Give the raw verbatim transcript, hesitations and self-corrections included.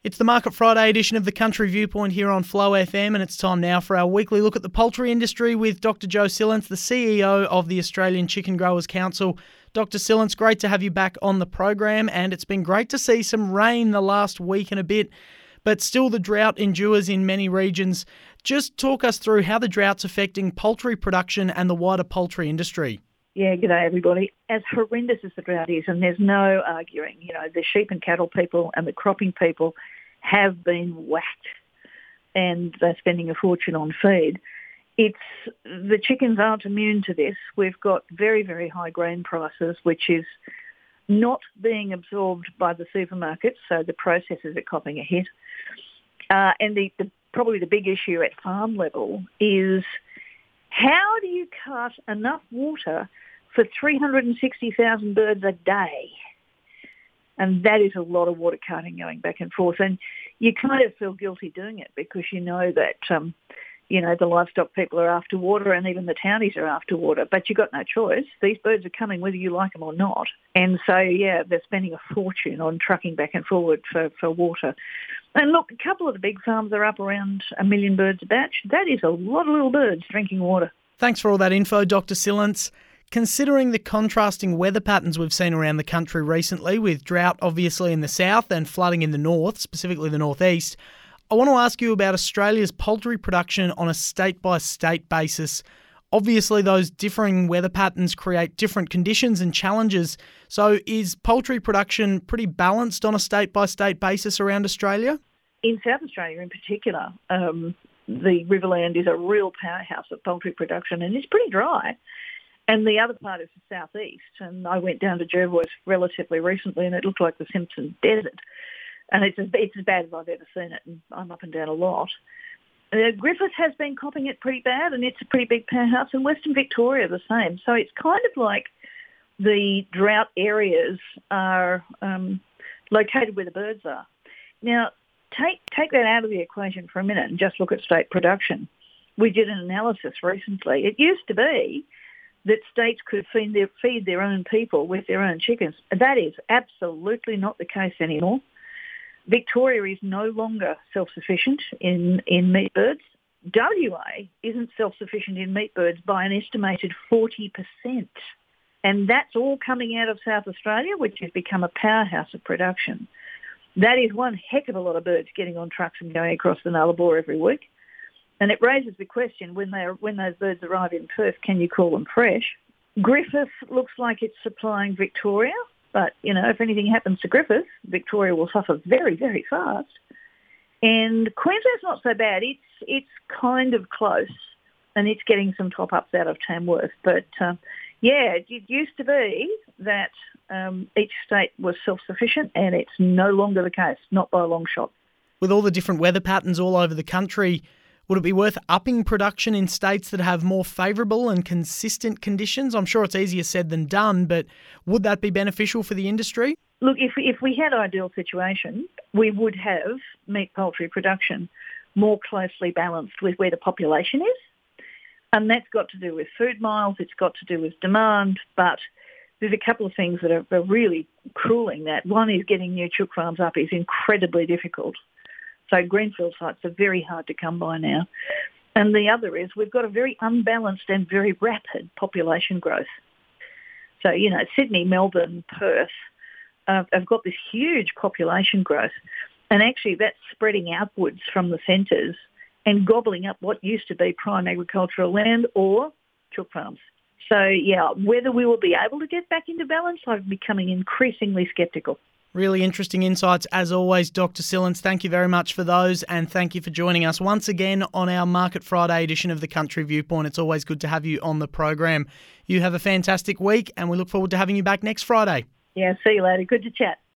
It's the Market Friday edition of the Country Viewpoint here on Flow F M, and it's time now for our weekly look at the poultry industry with Doctor Joe Sillance, the C E O of the Australian Chicken Growers Council. Doctor Sillance, great to have you back on the program, and it's been great to see some rain the last week and a bit, but still the drought endures in many regions. Just talk us through how the drought's affecting poultry production and the wider poultry industry. Yeah, g'day everybody. As horrendous as the drought is, and there's no arguing, you know, the sheep and cattle people and the cropping people have been whacked and they're spending a fortune on feed. It's the chickens aren't immune to this. We've got very, very high grain prices, which is not being absorbed by the supermarkets, so the processors are copping a hit. Uh, and the, the probably the big issue at farm level is how do you cut enough water for three hundred sixty thousand birds a day? And that is a lot of water cutting going back and forth. And you kind of feel guilty doing it because you know that, um, you know, the livestock people are after water and even the townies are after water. But you've got no choice. These birds are coming whether you like them or not. And so, yeah, they're spending a fortune on trucking back and forward for, for water. And look, a couple of the big farms are up around a million birds a batch. That is a lot of little birds drinking water. Thanks for all that info, Doctor Sillance. Considering the contrasting weather patterns we've seen around the country recently, with drought obviously in the south and flooding in the north, specifically the northeast, I want to ask you about Australia's poultry production on a state-by-state basis. Obviously, those differing weather patterns create different conditions and challenges. So is poultry production pretty balanced on a state-by-state basis around Australia? In South Australia in particular, um, the Riverland is a real powerhouse of poultry production and it's pretty dry. And the other part is the southeast. And I went down to Jervois relatively recently and it looked like the Simpson Desert. And it's as, it's as bad as I've ever seen it. And I'm up and down a lot. Uh, Griffith has been copping it pretty bad and it's a pretty big powerhouse. And Western Victoria the same. So it's kind of like the drought areas are um, located where the birds are. Now, take, take that out of the equation for a minute and just look at state production. We did an analysis recently. It used to be that states could feed their, feed their own people with their own chickens. That is absolutely not the case anymore. Victoria is no longer self-sufficient in, in meat birds. W A isn't self-sufficient in meat birds by an estimated forty percent. And that's all coming out of South Australia, which has become a powerhouse of production. That is one heck of a lot of birds getting on trucks and going across the Nullarbor every week. And it raises the question, when they when those birds arrive in Perth, can you call them fresh? Griffith looks like it's supplying Victoria, but, you know, if anything happens to Griffith, Victoria will suffer very, very fast. And Queensland's not so bad. It's it's kind of close, and it's getting some top-ups out of Tamworth. But, uh, yeah, it used to be that um, each state was self-sufficient, and it's no longer the case, not by a long shot. With all the different weather patterns all over the country, would it be worth upping production in states that have more favourable and consistent conditions? I'm sure it's easier said than done, but would that be beneficial for the industry? Look, if, if we had ideal situation, we would have meat poultry production more closely balanced with where the population is. And that's got to do with food miles, it's got to do with demand, but there's a couple of things that are, are really cruelling that. One is getting new chook farms up is incredibly difficult. So greenfield sites are very hard to come by now. And the other is we've got a very unbalanced and very rapid population growth. So, you know, Sydney, Melbourne, Perth uh, have got this huge population growth. And actually that's spreading outwards from the centres and gobbling up what used to be prime agricultural land or chook farms. So, yeah, whether we will be able to get back into balance, I'm becoming increasingly sceptical. Really interesting insights as always, Doctor Sillance. Thank you very much for those, and thank you for joining us once again on our Market Friday edition of the Country Viewpoint. It's always good to have you on the program. You have a fantastic week, and we look forward to having you back next Friday. Yeah, see you later. Good to chat.